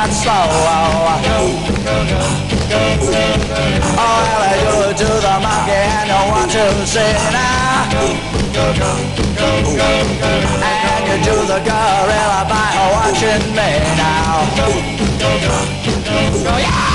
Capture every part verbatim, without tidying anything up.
not slow. Oh, well, I do it to the monkey and you want to see now. And you do the gorilla by watching me now. Go, yeah!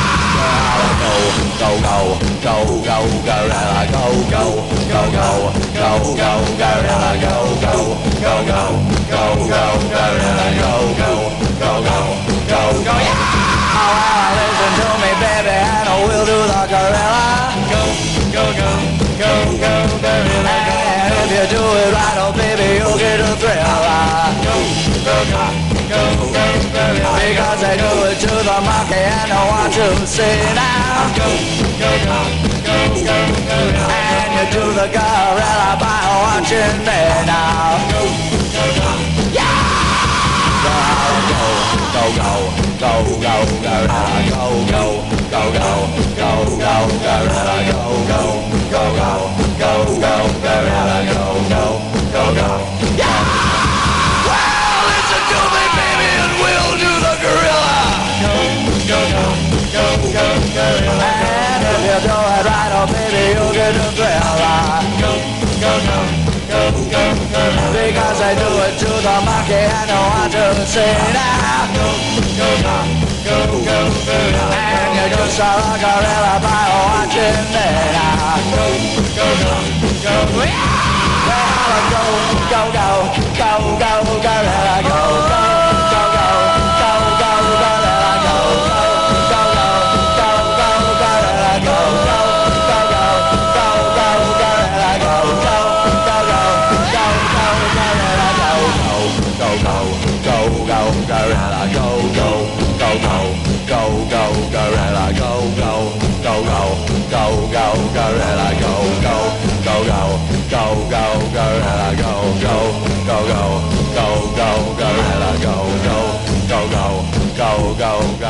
Go, go, go, go, gorilla, go, go, go, go, go, go, gorilla, go, go, go, go, go, go, gorilla, go, go, go, go, go, go, yeah! Oh, well, listen to me, baby, and we'll do the gorilla. Go, go, go, go, go, gorilla, go. And if you do it right, oh, baby, you'll get a thrill. Go, go, go, go, go, gorilla. Because I do it to the monkey, and I want to see now. Go, go, go, go, go, gorilla. And you do the gorilla by watching me now. Go, go, go, yeah! Go, go, go, go, go, gorilla, go, go, go, go, go, go, gorilla, go, go, go, go, go, go, gorilla, go, go, go, go, yeah! Well, listen to me, baby, and we'll do the gorilla. Go, go, go, go, go, gorilla. And if you do it right, oh baby, you'll get a thrill. Go, go, go, go, go, gorilla. Because I do it to the monkey and I want to see now. Go, go, go, go, go, gorilla. And you just saw a gorilla by watching me now. Go, go, go, go, yeah! Well, go, go, go, go, go, gorilla, go, go, go, go, go, go, gorilla, go, go, go, go, go, go, gorilla, go, go, go, go, go, go, gorilla, go, go, go, go, go, go, gorilla, go, go, go, go, go, gorilla, go, go, go, go, go, go, gorilla, go, go, go, go, go, go, gorilla, go, go, go, go, go, go, gorilla, go, go, go, go, go, go, gorilla, go, go, go, go, go, go,